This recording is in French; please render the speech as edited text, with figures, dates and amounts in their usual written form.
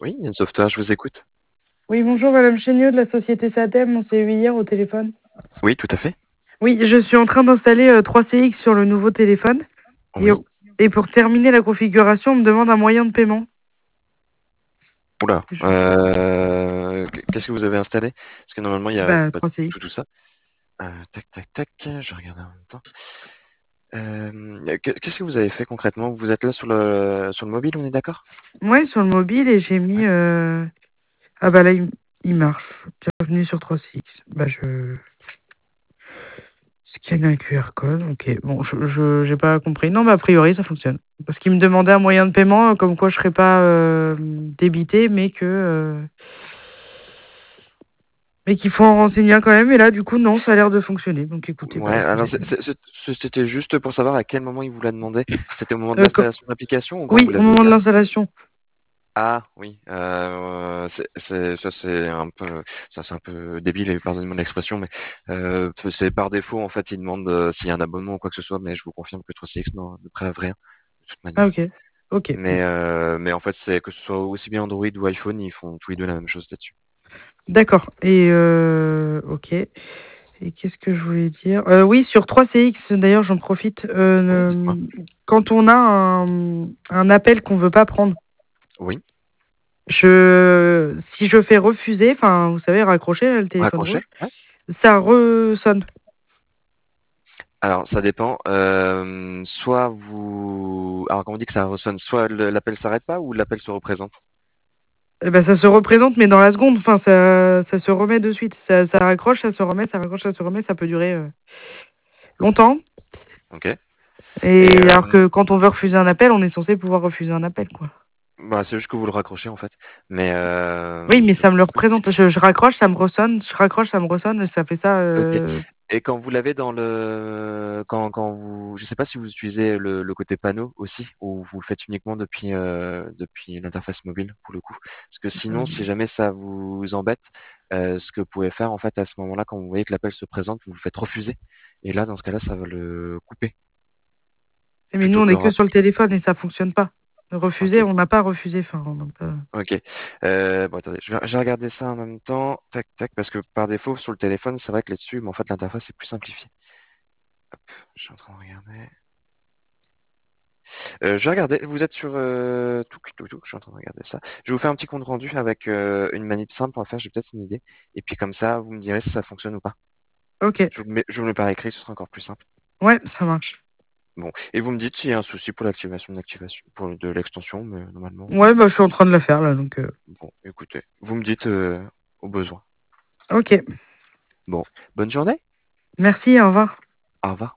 Oui, Yann Software, je vous écoute. Oui, bonjour Madame Chéniaud de la société SATEM, on s'est eu hier au téléphone. Oui, tout à fait. Oui, je suis en train d'installer 3CX sur le nouveau téléphone et, Oui. et pour terminer la configuration, on me demande un moyen de paiement. Oula. Je- Qu'est-ce que vous avez installé? Parce que normalement, il n'y a Bah, pas du tout 3CX. ça. Tac, tac, tac. Je regarde en même temps. Qu'est-ce que vous avez fait concrètement? Vous êtes là sur le mobile, on est d'accord? Ouais, sur le mobile et j'ai Ouais. mis. Ah bah là, il marche. Bienvenue sur 3CX. Bah, je scanne un QR code. Ok, bon, j'ai pas compris. Non, mais a priori, ça fonctionne. Parce qu'il me demandait un moyen de paiement, comme quoi je serais pas débité, mais qu'il faut en renseigner un quand même. Et là, du coup, non, ça a l'air de fonctionner. Donc écoutez, Ouais, bah, alors c'était juste pour savoir à quel moment il vous l'a demandé. C'était au moment de euh, quand- l'installation de l'application ou quand vous oui, au l'avez moment de ouvert? l'installation. Ah oui, c'est un peu débile et pardonnez-moi l'expression, mais c'est par défaut en fait il demande s'il y a un abonnement ou quoi que ce soit, mais je vous confirme que 3CX ne prélève rien de toute Ah, manière. ok. Ok, bon. Mais en fait c'est que ce soit aussi bien Android ou iPhone, ils font tous les deux la même chose là-dessus. D'accord. Et ok. Et qu'est-ce que je voulais dire? Oui, sur 3CX, d'ailleurs, j'en profite. Oui, dites-moi. Quand on a un appel qu'on veut pas prendre, Oui, si je fais refuser, enfin, vous savez, raccrocher là, le téléphone raccroché. rouge, Ouais. ça ressonne. Alors ça dépend. Soit alors quand on dit que ça ressonne, soit l'appel s'arrête pas ou l'appel se représente. Eh ben, ça se représente, mais dans la seconde, enfin, ça se remet de suite. Ça raccroche, ça se remet, ça raccroche, ça se remet, ça peut durer longtemps. Ok. Et Et alors que quand on veut refuser un appel, on est censé pouvoir refuser un appel, quoi. bah, c'est juste que vous le raccrochez en fait. Mais Oui, mais ça me le représente. Je raccroche, ça me ressonne, je raccroche, ça me ressonne, et ça fait ça. ok. Et quand vous l'avez quand je sais pas si vous utilisez le côté panneau aussi, ou vous le faites uniquement depuis l'interface mobile pour le coup. Parce que sinon, si jamais ça vous embête, ce que vous pouvez faire en fait à ce moment-là, quand vous voyez que l'appel se présente, vous le faites refuser. Et là, dans ce cas-là, ça va le couper Mais nous, plutôt on que est que sur le téléphone et ça fonctionne pas. Refuser, ok. on n'a pas refusé. Enfin, Ok. Bon, attendez, je vais regarder ça en même temps. Tac, tac, parce que par défaut, sur le téléphone, c'est vrai que là-dessus, mais en fait, l'interface est plus simplifiée. Je suis en train de regarder. Je vais regarder. Vous êtes sur je suis en train de regarder ça. Je vais vous faire un petit compte rendu avec une manip simple pour faire. J'ai peut-être une idée. Et puis comme ça, vous me direz si ça fonctionne ou pas. ok. Je vous le mets par écrit, ce sera encore plus simple. Ouais, ça marche. Bon. Et vous me dites s'il y a un souci pour l'activation pour de l'extension, mais normalement, Ouais, bah, je suis en train de le faire là, donc. bon, écoutez, vous me dites au besoin. Ok. Bon, bonne journée. Merci, au revoir. Au revoir.